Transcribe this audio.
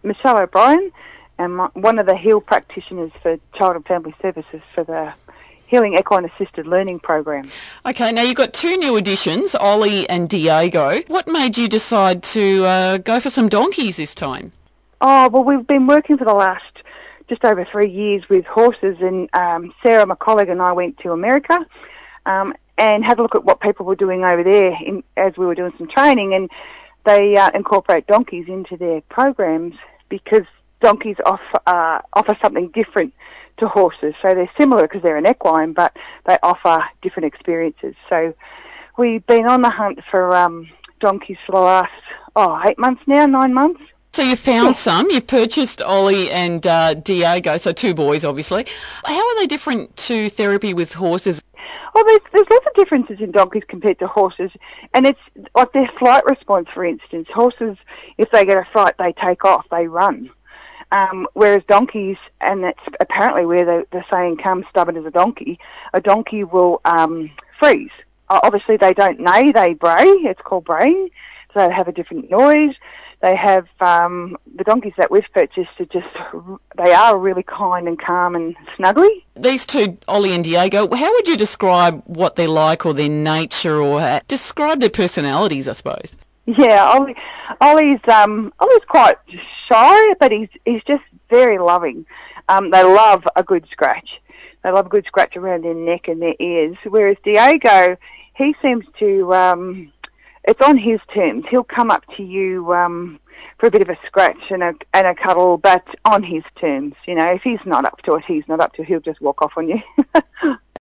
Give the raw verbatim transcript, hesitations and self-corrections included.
Michelle O'Brien, and my, one of the HEAL practitioners for Child and Family Services for the Healing Equine Assisted Learning Program. Okay, now you've got two new additions, Ollie and Diego. What made you decide to uh, go for some donkeys this time? Oh, well, we've been working for the last just over three years with horses, and um, Sarah, my colleague, and I went to America um, and had a look at what people were doing over there in, as we were doing some training, and they uh, incorporate donkeys into their programs because donkeys offer, uh, offer something different to horses. So they're similar because they're an equine, but they offer different experiences. So we've been on the hunt for um, donkeys for the last, oh, eight months now, nine months. So you found some, you've purchased Ollie and uh, Diego, so two boys obviously. How are they different to therapy with horses? Well, there's, there's lots of differences in donkeys compared to horses, and it's like their flight response, for instance. Horses, if they get a fright, they take off, they run. Um, whereas donkeys, and that's apparently where the, the saying comes, stubborn as a donkey, a donkey will um, freeze. Uh, obviously they don't neigh, they bray, it's called braying, so they have a different noise. They have, um, the donkeys that we've purchased are just, they are really kind and calm and snuggly. These two, Ollie and Diego, how would you describe what they're like or their nature, or uh, describe their personalities, I suppose? Yeah, Ollie, Ollie's, um, Ollie's quite shy, but he's, he's just very loving. Um, they love a good scratch. They love a good scratch around their neck and their ears, whereas Diego, he seems to, um, it's on his terms. He'll come up to you um, for a bit of a scratch and a, and a cuddle, but on his terms. You know, if he's not up to it, he's not up to it. He'll just walk off on you.